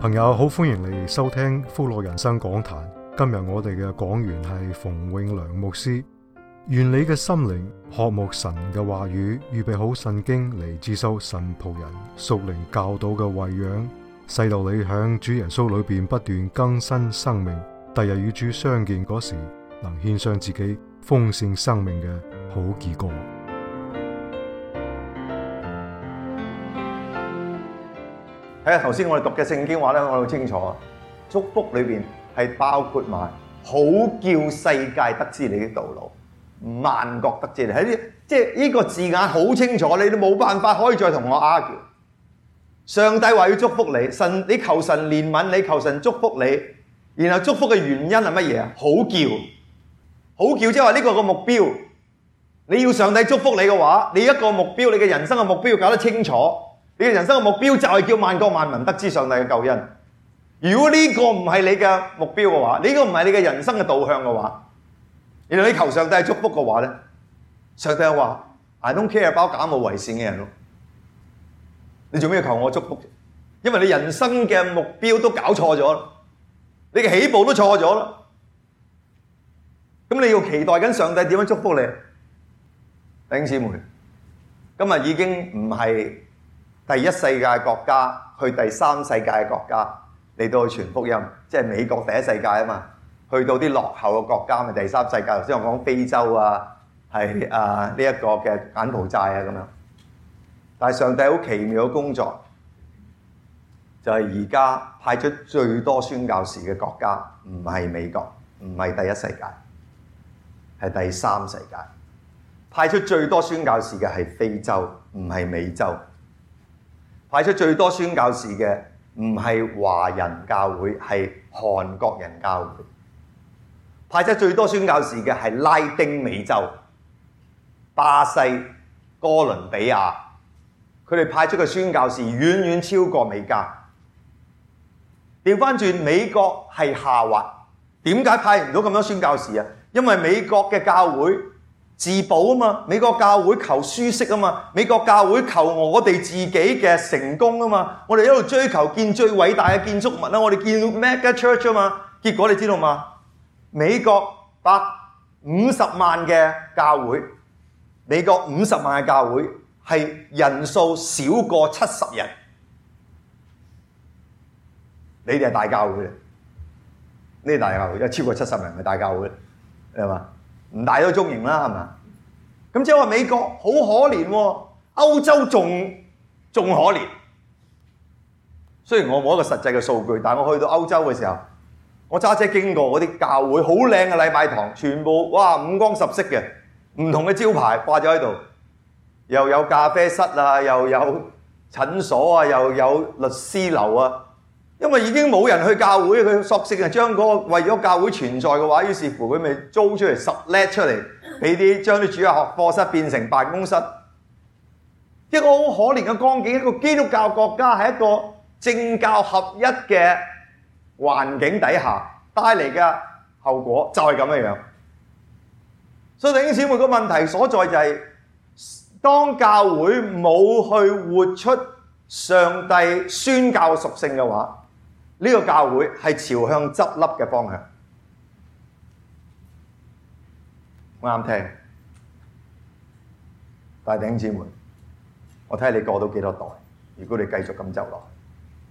朋友好，歡迎你收聽福樂人生講壇。今日我哋嘅講員係馮永良牧師。願你嘅心靈渴慕神嘅話語，預備好聖經嚟接收神僕人屬靈教導嘅餵養，使到你響主耶穌裏邊不斷更新生命，第日與主相見嗰時，能獻上自己豐盛生命嘅好結果。 係啊，頭先我哋讀嘅聖經話咧，我好清楚，祝福裏邊係包括埋好叫世界得知你的道路，萬國得知你。喺呢，即係呢個字眼好清楚，你都冇辦法可以再同我 argue。上帝話要祝福你，你求神憐憫你，求神祝福你，然後祝福嘅原因係乜嘢啊？好叫，即係話呢個個目標，你要上帝祝福你嘅話，你一個目標，你嘅人生嘅目標要搞得清楚。你嘅人生嘅目標就係叫萬國萬民得知上帝嘅救恩。如果呢個唔係你嘅目標嘅話，呢個唔係你嘅人生嘅導向嘅話，然後你求上帝祝福嘅話咧，上帝話 I don't care about 假冒為善嘅人咯。你做咩要求我祝福？因為你人生嘅目標都搞錯咗啦，你嘅起步都錯咗啦。咁你要期待緊上帝點樣祝福你？弟兄姊妹，今日已經唔係第一世界國家去第三世界嘅國家嚟到去傳福音，即係美國第一世界啊嘛，去到啲落後嘅國家咪第三世界。頭先我講非洲啊，係呢一個嘅柬埔寨啊咁樣。但係上帝好奇妙嘅工作，就係而家派出最多宣教士嘅國家，唔係美國，唔係第一世界，係第三世界。派出最多宣教士嘅係非洲，唔係美洲。派出最多宣教士嘅唔係華人教會，係韓國人教會。派出最多宣教士嘅係拉丁美洲、巴西、哥倫比亞，佢哋派出嘅宣教士遠遠超過美加。調翻轉，美國係下滑，點解派唔到咁多宣教士啊？因為美國嘅教會自保啊嘛，美國教會求舒適啊嘛，美國教會求我哋自己嘅成功啊嘛，我哋一路追求建最偉大嘅建築物啦，我哋建 mega church 啊嘛，結果你知道嘛？美國50萬嘅教會，美國50萬嘅教會係人數少過70人，你哋係大教會，呢啲大教會有超過70人嘅大教會，係嘛？唔大都中型啦，係嘛？咁即係話美國好可憐喎，歐洲仲可憐。雖然我冇一個實際嘅數據，但係我去到歐洲嘅時候，我揸車經過嗰啲教會，好靚嘅禮拜堂，全部哇五光十色嘅，唔同嘅招牌掛咗喺度，又有咖啡室啊，又有診所啊，又有律師樓啊。因為已經冇人去教會，佢索性係將嗰個為咗教會存在嘅話，於是乎佢咪租出嚟10let出嚟，俾啲將啲主日學課室變成辦公室。一個好可憐嘅光景，一個基督教國家喺一個政教合一嘅環境底下帶嚟嘅後果就係咁樣樣。所以弟兄姊妹，個問題所在就係，當教會冇去活出上帝宣教屬性嘅話，呢個教會係朝向執笠嘅方向。啱聽，但係弟兄姊妹，我睇下你過到幾多代，如果你繼續咁走落去。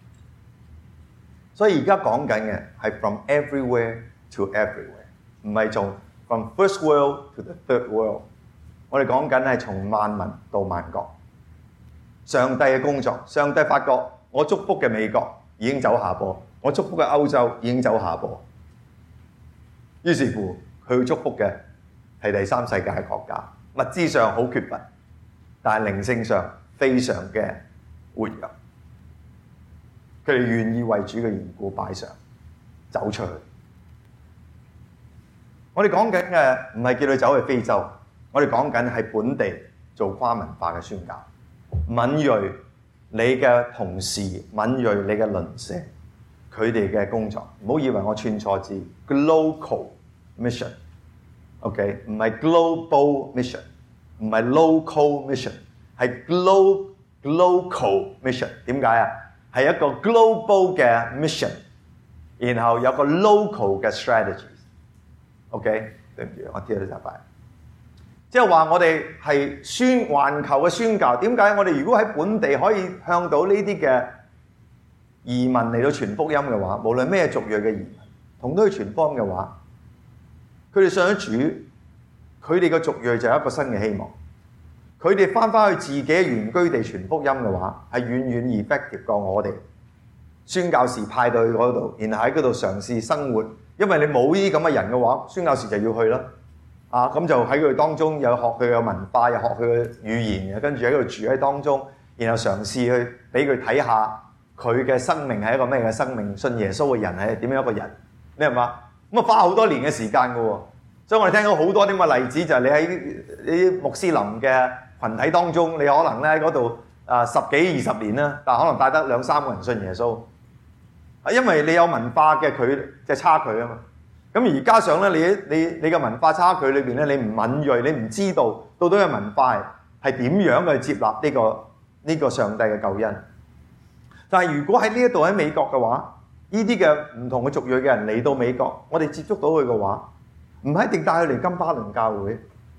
所以而家講緊嘅係 from everywhere to everywhere， 唔係從 from first world to the third world。我哋講緊係從萬民到萬國。上帝嘅工作，上帝發覺我祝福嘅美國已經走下坡，我祝福嘅歐洲已經走下坡，於是乎佢要祝福嘅係第三世界嘅國家，物資上好缺乏，但係靈性上非常嘅活躍，佢哋願意為主嘅緣故擺上走出去。我哋講緊嘅唔係叫你走去非洲，我哋講緊係本地做跨文化嘅宣教，敏銳你嘅同事，敏銳你嘅鄰舍，佢哋嘅工作，唔好以為我串錯字 ，global mission，OK， 唔係 global mission， 唔係 local mission， 係 global mission。點解啊？ 係一個 global 嘅 mission， 然後有個 local 嘅 strategies。OK， 對唔住，我貼咗曬牌。即係話我哋係環球嘅宣教，點解我哋如果喺本地可以向到呢啲嘅移民嚟到傳福音嘅話，無論咩族裔嘅移民，同都去傳福音嘅話，佢哋信咗主，佢哋嘅族裔就有一個新嘅希望。佢哋翻去自己嘅原居地傳福音嘅話，係遠遠 effective 過我哋宣教士派到去嗰度，然後喺嗰度嘗試生活。因為你冇呢啲咁嘅人嘅話，宣教士就要去啦。咁就喺佢當中有學佢嘅文化，又學佢嘅語言，跟住喺度住喺當中，然後嘗試去俾佢睇下佢嘅生命係一個咩嘅生命，信耶穌嘅人係點樣一個人，你明嘛？咁花好多年嘅時間㗎喎，所以我哋聽到好多啲咁嘅例子，就係你喺呢啲穆斯林嘅群體當中，你可能咧喺嗰度10幾20年啦，但可能帶得2、3個人信耶穌，因為你有文化嘅差距啊嘛。咁而加上咧，你嘅文化差距裏邊咧，你唔敏鋭，你唔知道到底嘅文化係點樣去接納呢個上帝嘅救恩。但係如果喺呢一度喺美國嘅話，呢啲嘅唔同嘅族裔嘅人嚟到美國，我哋接觸到佢嘅話，唔係一定帶佢嚟金巴倫教會，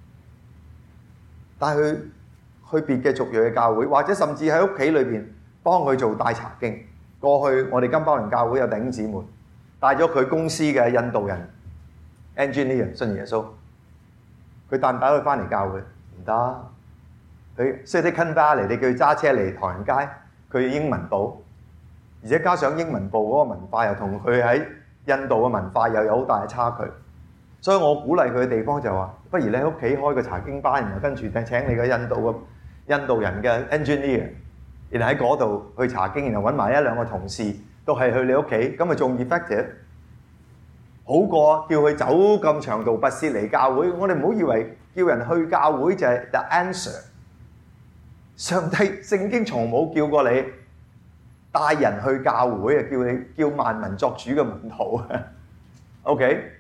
帶佢去別嘅族裔嘅教會，或者甚至喺屋企裏邊幫佢做帶查經。過去我哋金巴倫教會有弟兄姊妹帶咗佢公司嘅印度人 engineer 信耶穌，佢帶唔帶佢翻嚟教會？唔得，佢 Silicon Valley，你叫佢揸車嚟唐人街，佢英文部，而且加上英文部嗰個文化又同佢喺印度嘅文化又有好大嘅差距，所以我鼓勵佢嘅地方就話：不如你喺屋企開個查經班，然後跟住請你個印度人嘅 engineer， 然後喺嗰度去查經，然後揾埋1、2個同事。都係去你屋企，咁咪仲 effective， 好過叫佢走咁長途跋涉嚟教會。我哋唔好以為叫人去教會就係 the answer。上帝聖經從冇叫過你帶人去教會啊，叫萬民作主嘅門徒。OK，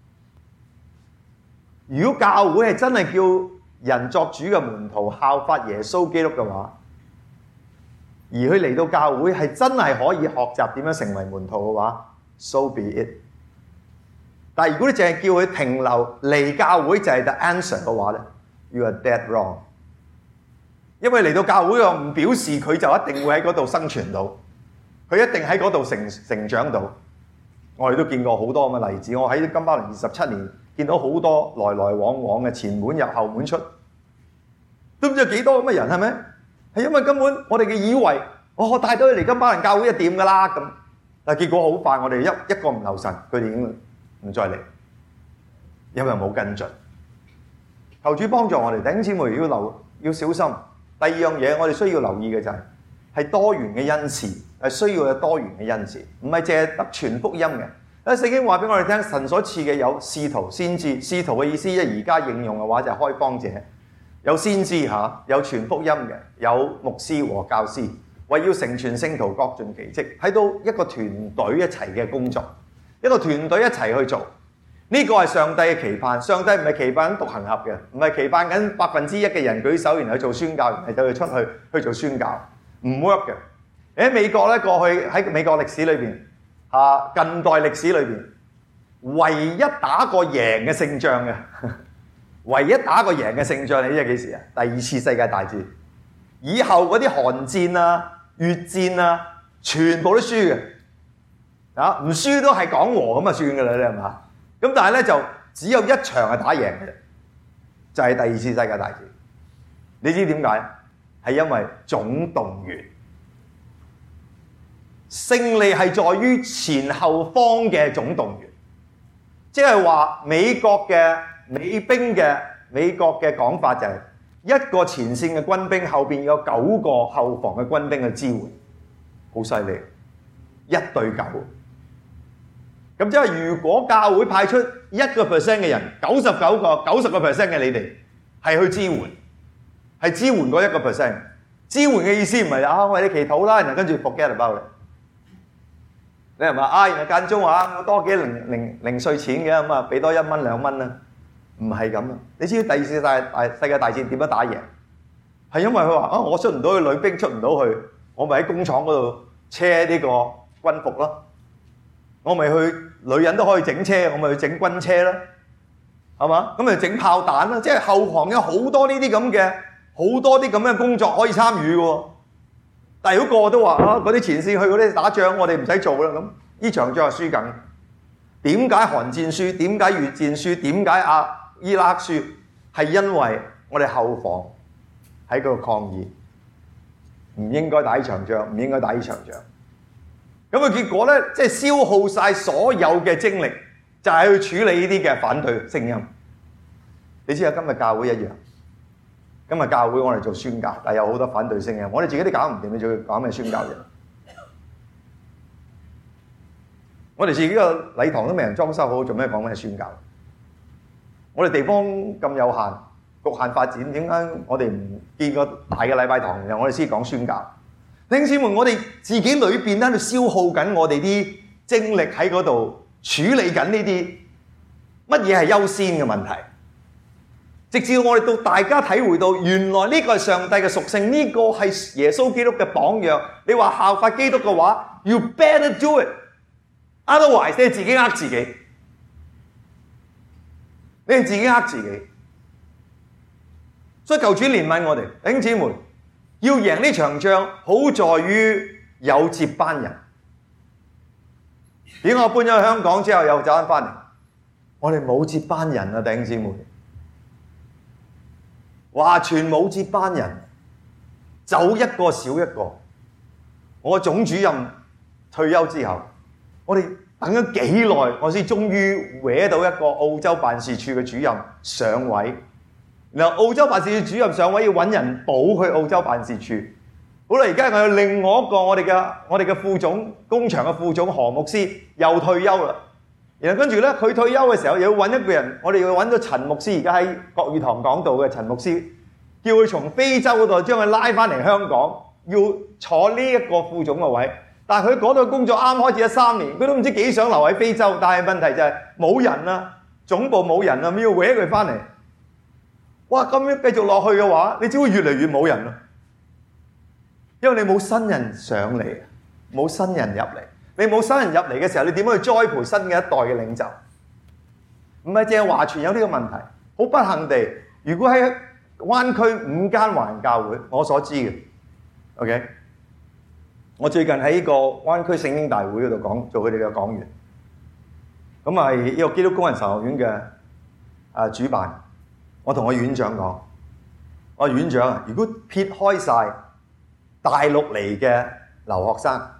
如果教會係真係叫人作主嘅門徒，效法耶穌基督嘅話，而佢嚟到教會係真係可以學習點樣成為門徒嘅話 ，so be it。但係如果你淨係叫佢停留嚟教會就係 the answer 嘅話咧 ，you are dead wrong。因為嚟到教會又唔表示佢就一定會喺嗰度生存到，佢一定喺嗰度成長到。我哋都見過好多咁嘅例子。我喺金巴倫27年，見到好多來來往往嘅前門入後門出，都唔知有幾多咁嘅人係咪？係因為根本我哋嘅以為，我帶到佢嚟金巴倫教會就掂㗎啦咁，但係結果好快，我哋一個唔留神，佢哋已經唔再嚟，因為冇跟進。求主幫助我哋弟兄姊妹要小心。第二樣嘢我哋需要留意嘅就係多元嘅恩賜，係需要有多元嘅恩賜，唔係淨係得傳福音嘅。因為聖經話俾我哋聽，神所賜嘅有使徒、先知。使徒嘅意思，而家應用嘅話就係開荒者。有先知有傳福音嘅，有牧師和教師，為要成全聖徒，各盡其職，睇到一個團隊一齊嘅工作，一個團隊一齊去做。呢個係上帝嘅期盼。上帝唔係期盼獨行俠嘅，唔係期盼緊1%嘅人舉手，然後做宣教，然後就出去做宣教，唔 work 嘅。喺美國咧，過去喺美國歷史裏邊近代歷史裏邊，唯一打過贏嘅勝仗嘅。唯一打過贏嘅勝仗，你知係幾時啊？第2次世界大戰以後嗰啲韓戰啊、越戰啊，全部都輸嘅，唔輸都係講和咁就算㗎啦，你係嘛？咁但係咧就只有一場係打贏嘅，就係第2次世界大戰。你知點解？係因為總動員，勝利係在於前後方嘅總動員，即係話美國嘅講法就係一個前線嘅軍兵後邊有9個後防嘅軍兵嘅支援，好犀利，1對9。咁即係如果教會派出1% 嘅人，90% 嘅你哋係去支援，係支援嗰1%。支援嘅意思唔係為你祈禱啦，然後跟住 forget about it。你係咪然後間中多幾零碎錢嘅咁俾多1蚊2蚊啦？唔係咁啊！你知道第2次世界大戰點樣打贏？係因為佢話我出唔到去，女兵出唔到去，我咪喺工廠嗰度車呢個軍服咯，我咪去女人都可以整車，我咪去整軍車啦，係嘛？咁咪整炮彈啦，即係後行有好多呢啲咁嘅工作可以參與嘅喎。但係如果個個都話嗰啲前線去嗰啲打仗，我哋唔使做啦，咁呢場仗係輸緊。點解韓戰輸？點解越戰輸？點解伊拉克輸？係因為我哋後防喺嗰度抗議，唔應該打呢場仗，唔應該打呢場仗。咁嘅結果咧，即係消耗晒所有嘅精力，就係去處理呢啲嘅反對聲音。你知啊，今日教會一樣。今日教會我哋做宣教，但係有好多反對聲音，我哋自己都搞唔掂，你仲要搞咩宣教啫？我哋自己個禮堂都未人裝修好，做咩講咩宣教？我哋地方咁有限，局限發展，點解我哋唔建個大嘅禮拜堂，然後我哋先講宣教？弟兄姊妹，我哋自己裏邊喺度消耗緊我哋啲精力喺嗰度處理緊呢啲乜嘢係優先嘅問題。直至我哋到大家體會到，原來呢個係上帝嘅屬性，呢個係耶穌基督嘅榜樣。你話效法基督嘅話 ，you better do it，otherwise 你係自己呃自己，你係自己呃自己。所以求主憐憫我哋，弟兄姊妹，要贏呢場仗，好在於有接班人。點解我搬咗去香港之後又走翻嚟？我哋冇接班人啊，弟兄姊妹。話全冇接班人，走一個少一個。我總主任退休之後，我哋等咗幾耐，我先終於搲到一個澳洲辦事處嘅主任上位。然後澳洲辦事處主任上位要揾人補去澳洲辦事處。好啦，而家我有另外一個我哋嘅副總，工場嘅副總何牧師又退休啦。然後跟住咧，佢退休嘅時候又要揾一個人，我哋要揾咗陳牧師，而家喺國語堂講道嘅陳牧師，叫佢從非洲嗰度將佢拉翻嚟香港，要坐呢一個副總嘅位。但係佢嗰度工作啱開始咗3年，佢都唔知幾想留喺非洲，但係問題就係冇人啦，總部冇人啦，要搲佢翻嚟。哇！咁樣繼續落去嘅話，你只會越嚟越冇人啦，因為你冇新人上嚟，冇新人入嚟。你冇新人入嚟嘅時候，你點樣去栽培新嘅一代嘅領袖？唔係淨係華傳有呢個問題，好不幸地，如果喺灣區5間華人教會，我所知嘅 ，OK， 我最近喺呢個灣區聖經大會嗰度做佢哋嘅講員，咁係呢個基督工人神學院嘅主辦，我同我院長講，我話院長啊，如果撇開晒大陸嚟嘅留學生，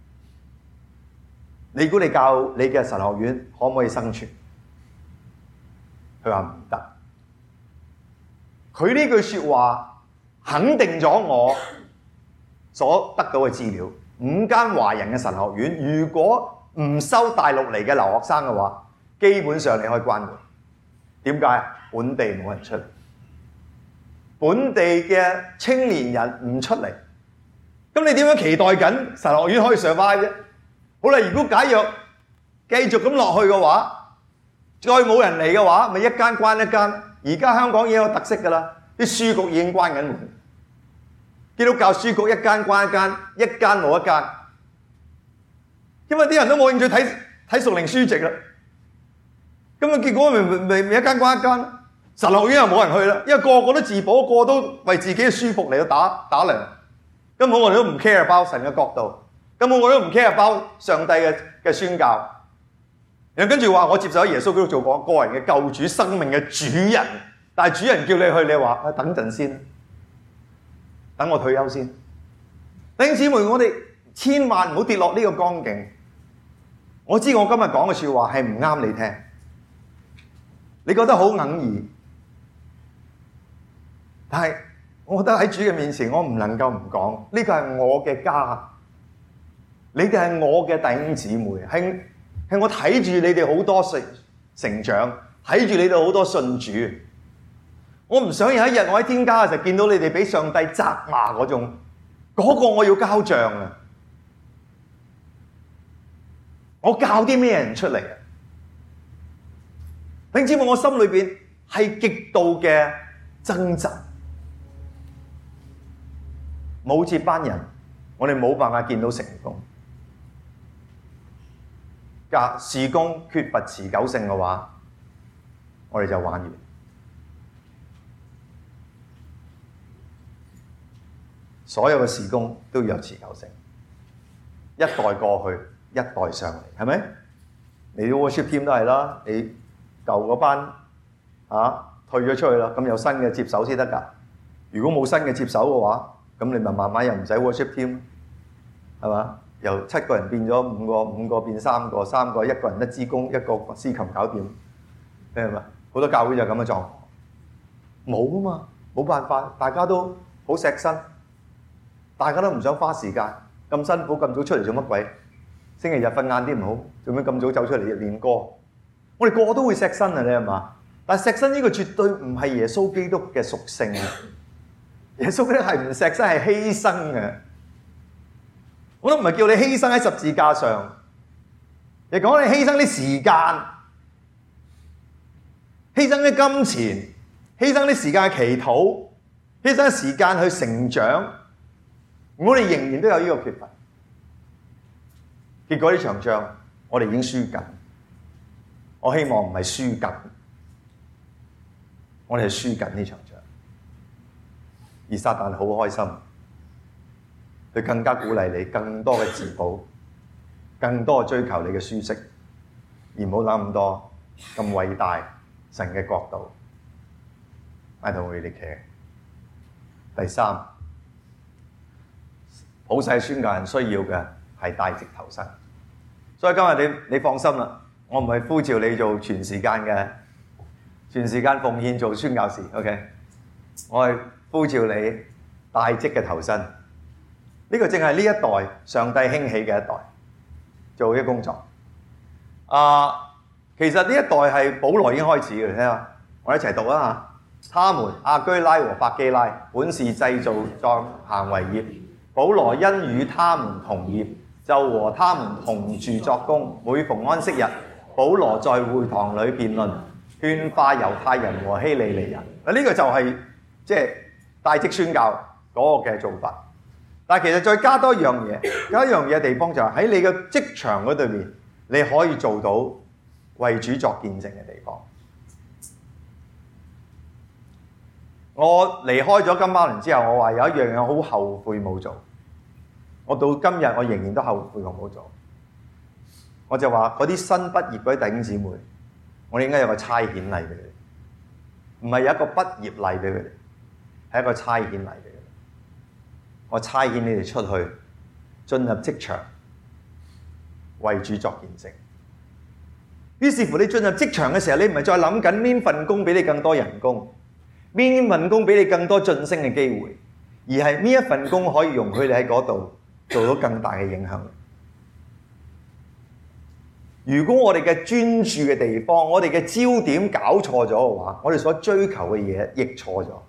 你估你教你嘅神學院可唔可以生存？佢話唔得。佢呢句說話肯定咗我所得到嘅資料。5間華人嘅神學院，如果唔收大陸嚟嘅留學生嘅話，基本上你可以關門。點解？本地冇人出，本地嘅青年人唔出嚟，咁你點樣期待緊神學院可以survive啫？好啦，如果假若繼續咁落去嘅話，再冇人嚟嘅話，咪一間關一間。而家香港已經有特色㗎啦，啲書局已經關緊門，基督教書局一間關一間，一間冇一間，因為啲人都冇興趣睇屬靈書籍啦。咁啊，結果咪一間關一間，神學院又冇人去啦，因為個個都自保，個個都為自己嘅舒服嚟到打量，根本我哋都唔 care about 神嘅角度。根本我都唔 care about 上帝嘅宣教，然後跟住話我接受咗耶穌基督做我個人嘅救主、生命嘅主人，但係主人叫你去，你話等陣先，等我退休先。弟兄姊妹，我哋千萬唔好跌落呢個光景。我知我今日講嘅說話係唔啱你聽，你覺得好哽耳，但係我覺得喺主嘅面前，我唔能夠唔講，呢個係我嘅家。你哋係我嘅弟兄姊妹，係我睇住你哋好多成長，睇住你哋好多信主。我唔想有一日我喺天家嘅時候見到你哋俾上帝責罵嗰種，嗰個我要交賬啊！我教啲咩人出嚟啊？弟兄姊妹，我心裏邊係極度嘅掙扎，冇接班人， 我哋冇辦法見到成功。事工缺乏持久性嘅話，我哋就玩完。所有嘅事工都要有持久性，一代過去，一代上嚟，係咪？你啲 worship team 都係啦，你舊嗰班退咗出去啦，咁有新嘅接手先得㗎。如果冇新嘅接手嘅話，咁你咪慢慢又唔使 worship team，係嘛？由7個人變咗5個，5個變3個，3個一個人一支公，一個司琴搞掂，係咪？好多教會就咁嘅狀況，冇啊嘛，冇辦法，大家都好錫身，大家都唔想花時間，咁辛苦咁早出嚟做乜鬼？星期日瞓晏啲唔好，做咩咁早走出嚟練歌？我哋個個都會錫身啊，你係嘛？但係錫身呢個絕對唔係耶穌基督嘅屬性啊！耶穌基督係唔錫身，係犧牲嘅。我都唔係叫你犧牲喺十字架上，你講你犧牲啲時間，犧牲啲金錢，犧牲啲時間去祈禱，犧牲啲時間去成長，我哋仍然都有呢個缺乏。結果呢場仗我哋已經輸緊，我希望唔係輸緊，我哋係輸緊呢場仗，而撒旦好開心。佢更加鼓勵你更多嘅自保，更多嘅追求你嘅舒適，而唔好諗咁多咁偉大神嘅國度。I don't really care。第三，普世宣教人需要嘅係帶職投身。所以今日你放心啦，我唔係呼召你做全時間奉獻做宣教士 ，OK？ 我係呼召你帶職嘅投身。呢個正係呢一代上帝興起嘅一代做嘅工作。其實呢一代係保羅已經開始嘅，你睇下，我哋一齊讀啊嚇。他們亞居拉和百基拉本是製造作行為業，保羅因與他們同業，就和他們同住作工。每逢安息日，保羅在會堂裏辯論，勸化猶太人和希利尼人。呢個就係即係帶職宣教嗰個嘅做法。但係其實再加多一樣嘢，有一樣嘢嘅地方就係喺你嘅職場嗰度面，你可以做到為主作見證嘅地方。我離開咗金巴倫之後，我話有一樣嘢好後悔冇做，我到今日我仍然都後悔我冇做。我就話嗰啲新畢業嗰啲弟兄姊妹，我哋應該有個差遣禮俾佢哋，唔係有一個畢業禮俾佢哋，係一個差遣禮俾佢哋。我差遣你哋出去，進入職場，為主作見證。於是乎，你進入職場嘅時候，你唔係再諗緊邊份工俾你更多人工，邊份工俾你更多晉升嘅機會，而係邊一份工可以容許你喺嗰度做到更大嘅影響力。如果我哋嘅專注嘅地方，我哋嘅焦點搞錯咗嘅話，我哋所追求嘅嘢亦錯咗。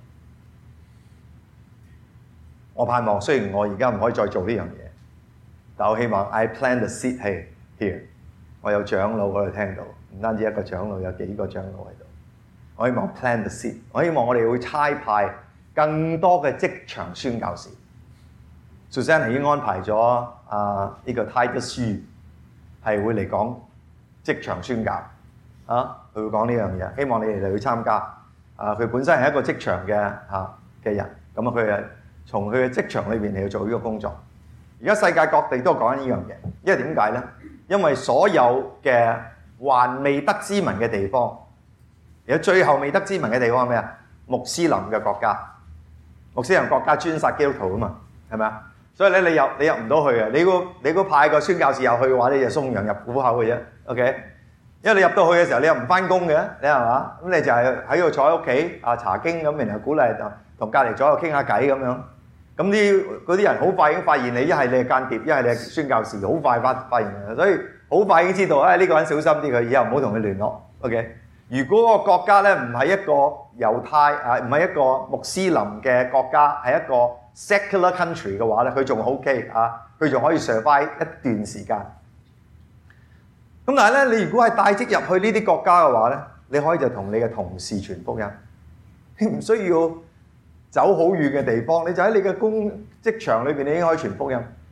我盼望，雖然我而家唔可以再做呢樣嘢，但我希望 I plant the seed here。我有長老嗰度聽到，唔單止一個長老，有幾個長老喺度。我希望 plant the seed。我希望我哋會差派更多嘅職場宣教士。Susan 已經安排咗呢個 Titus Xu 係會嚟講職場宣教佢會講呢樣嘢。希望你哋嚟去參加。佢本身係一個職場嘅人，咁佢係從佢嘅職場裏邊嚟去做呢個工作。而家世界各地都講緊呢樣嘢，因為點解咧？因為所有嘅還未得之民嘅地方，而家最後未得之民嘅地方係咩啊？穆斯林嘅國家，穆斯林國家專殺基督徒啊嘛，係咪啊？所以咧，你入唔到去啊！你個派個宣教士入去嘅話，你就送羊入虎口嘅啫。OK， 因為你入到去嘅時候，你又唔翻工嘅，你係嘛？咁你就係喺度坐喺屋企查經咁，然後鼓勵同隔離左右傾下偈咁樣。咁嗰啲人好快已經發現你，一係你係間諜，一係你係宣教士，好快發現嘅，所以好快已經知道，呢個人小心啲，佢以後唔好同佢聯絡。OK， 如果個國家咧唔係一個猶太唔係一個穆斯林嘅國家，係一個 secular country 嘅話咧，佢仲 OK 佢仲可以 survive 一段時間。咁但係咧，你如果係帶職入去呢啲國家嘅話咧，你可以就同你嘅同事傳福音，你唔需要走好遠嘅地方，你就喺你嘅職場裏邊，你已經可以傳福音。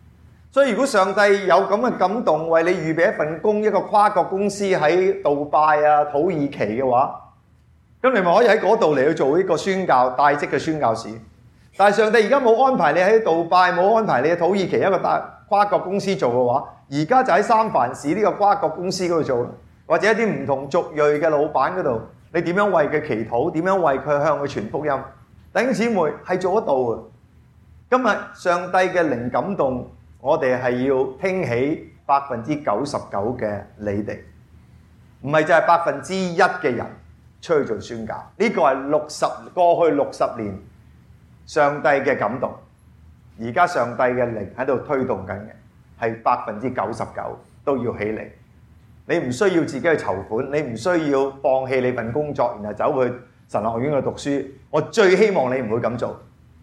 所以如果上帝有咁嘅感動，為你預備一份工，一個跨國公司喺杜拜啊、土耳其嘅話，咁你咪可以喺嗰度嚟去做呢個宣教帶職嘅宣教士。但係上帝而家冇安排你喺杜拜，冇安排你喺土耳其一個跨國公司做嘅話，而家就喺三藩市呢個跨國公司嗰度做，或者一啲唔同族裔嘅老闆嗰度，你點樣為佢祈禱？點樣為佢向佢傳福音？弟兄姊妹係做得到嘅。今日上帝嘅靈感動，我哋係要興起99%嘅你哋，唔係就係1%嘅人出去做宣教。呢個係過去60年上帝嘅感動，而家上帝嘅靈喺度推動緊嘅，係99%都要起嚟。你唔需要自己去籌款，你唔需要放棄你份工作，然後走去神學院去讀書。我最希望你唔會咁做。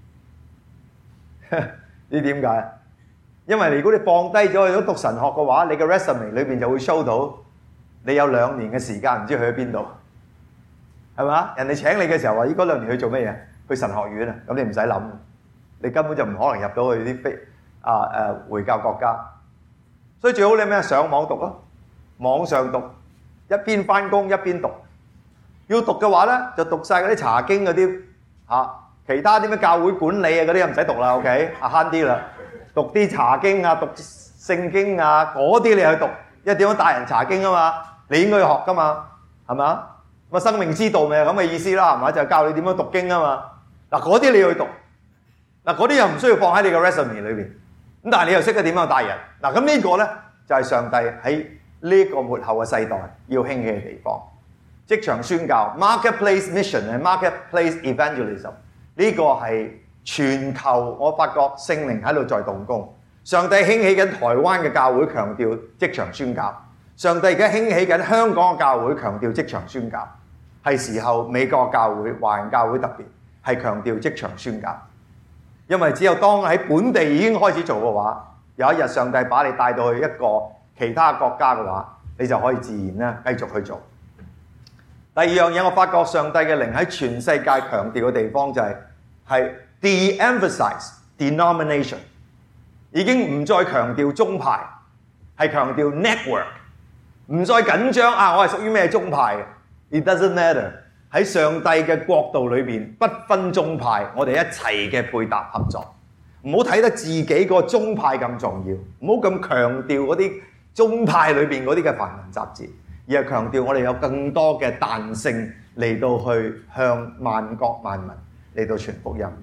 你點解？因為如果你放低咗去咗讀神學嘅話，你嘅 resume 裏邊就會 show 到你有2年嘅時間唔知去咗邊度，係嘛？人哋請你嘅時候話：依嗰2年去做咩嘢？去神學院啊！咁你唔使諗，你根本就唔可能入到去啲回教國家。所以最好你咩？上網讀咯，網上讀，一邊翻工一邊讀。要讀嘅話咧，就讀晒嗰啲查經嗰啲其他啲咩教會管理啊嗰啲唔使讀啦 ，OK， 慳啲啦。讀啲查經啊，讀聖經啊，嗰啲你去讀，因為點樣帶人查經啊嘛，你應該要學噶嘛，係嘛？咁生命之道咪係咁嘅意思啦，係嘛？就係教你點樣讀經啊嘛。嗱，嗰啲你要去讀，嗱，嗰啲又唔需要放喺你嘅 resume 裏邊，咁但係你又識得點樣帶人。嗱，咁呢個咧就係上帝喺呢個末後嘅世代要興起嘅地方，職場宣教 （marketplace mission） 同 marketplace evangelism。呢個係全球，我發覺聖靈喺度在動工。上帝興起緊台灣嘅教會，強調職場宣教；上帝而家興起緊香港嘅教會，強調職場宣教。係時候美國教會、華人教會特別係強調職場宣教，因為只有當喺本地已經開始做嘅話，有一日上帝把你帶到去一個其他國家嘅話，你就可以自然咧繼續去做。第二樣嘢，我發覺上帝嘅靈喺全世界強調嘅地方就係 de-emphasize denomination， 已經唔再強調宗派，係強調 network， 唔再緊張我係屬於咩宗派嘅。It doesn't matter， 喺上帝嘅國度裏邊，不分宗派，我哋一齊嘅配搭合作，唔好睇得自己個宗派咁重要，唔好咁強調嗰啲宗派裏邊嗰啲嘅繁文雜字，而係強調我哋有更多嘅彈性嚟到去向萬國萬民嚟到傳福音。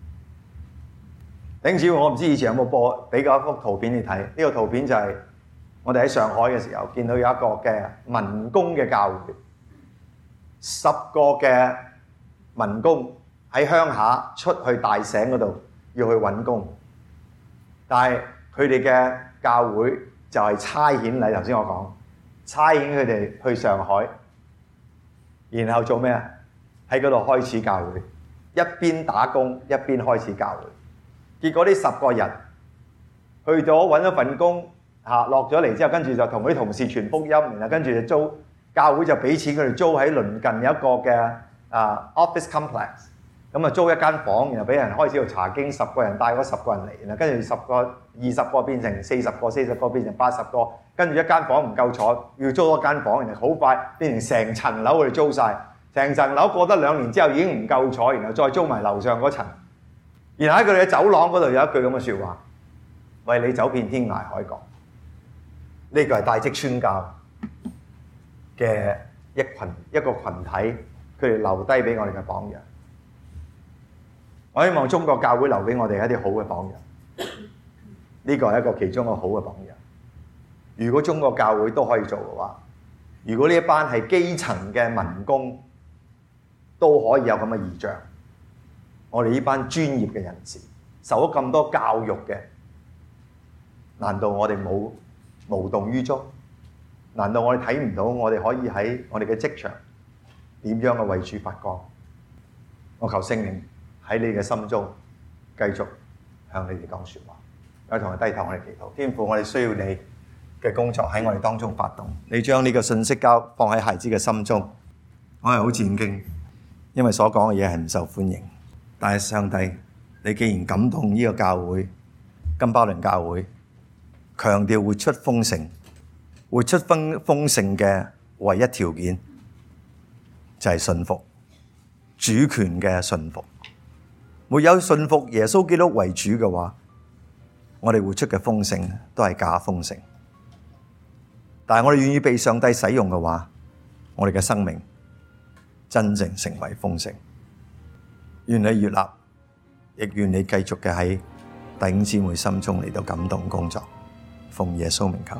頂住，我唔知以前有冇播俾過一幅圖片你睇，呢個圖片就係我哋喺上海嘅時候見到有一個嘅民工嘅教會。10個嘅民工喺鄉下出去大省嗰度要去揾工，但係佢哋嘅教會就係差遣禮。頭先我講差遣佢哋去上海，然後做咩啊？喺嗰度開始教會，一邊打工一邊開始教會。結果呢10個人去咗揾咗份工落咗嚟之後，跟住就同佢啲同事傳福音，然後跟住就租。教會就俾錢佢哋租喺鄰近有一個嘅office complex， 咁租一間房，然後俾人開始度查經，10個人帶嗰10個人嚟，然後跟住10個、20個變成40個，40個變成80個，跟住一間房唔夠坐，要租多間房，然後好快變成成層樓佢哋租晒，成層樓過得2年之後已經唔夠坐，然後再租埋樓上嗰層，然後喺佢哋嘅走廊嗰度有一句咁嘅説話：為你走遍天涯海角。呢個係帶職宣教嘅一個群體，佢哋留低俾我哋嘅榜樣。我希望中國教會留俾我哋一啲好嘅榜樣，呢個係一個其中一個好嘅榜樣。如果中國教會都可以做嘅話，如果呢一班係基層嘅民工都可以有咁嘅異象，我哋呢班專業嘅人士受咗咁多教育嘅，難道我哋無動於衷？難道我哋睇唔到我哋可以喺我哋嘅職場點樣嘅為主發光？我求聖靈喺你嘅心中繼續向你哋講説話。有同佢低頭，我哋祈禱。天父，我哋需要你嘅工作喺我哋當中發動。你將呢個信息放喺孩子嘅心中，我係好戰驚，因為所講嘅嘢係唔受歡迎。但係上帝，你既然感動呢個教會金巴倫教會， 強調活出豐盛，活出豐盛嘅唯一條件就係信服，主權嘅信服。沒有信服耶穌基督為主嘅話，我哋活出嘅豐盛都係假豐盛。但係我哋願意被上帝使用嘅話，我哋嘅生命真正成為豐盛。願你悅納，亦願你繼續嘅喺弟兄姊妹心中嚟到感動工作。奉耶穌名求。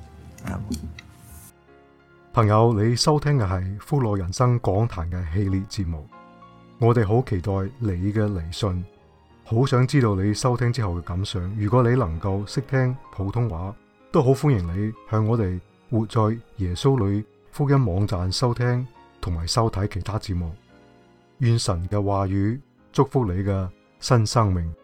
朋友，你收聽嘅係福樂人生講壇嘅系列節目，我哋好期待你嘅嚟信，好想知道你收聽之後嘅感想。如果你能夠識聽普通話，都好歡迎你向我哋活在耶穌裏福音網站收聽同埋收睇其他節目。願神嘅話語祝福你嘅新生命。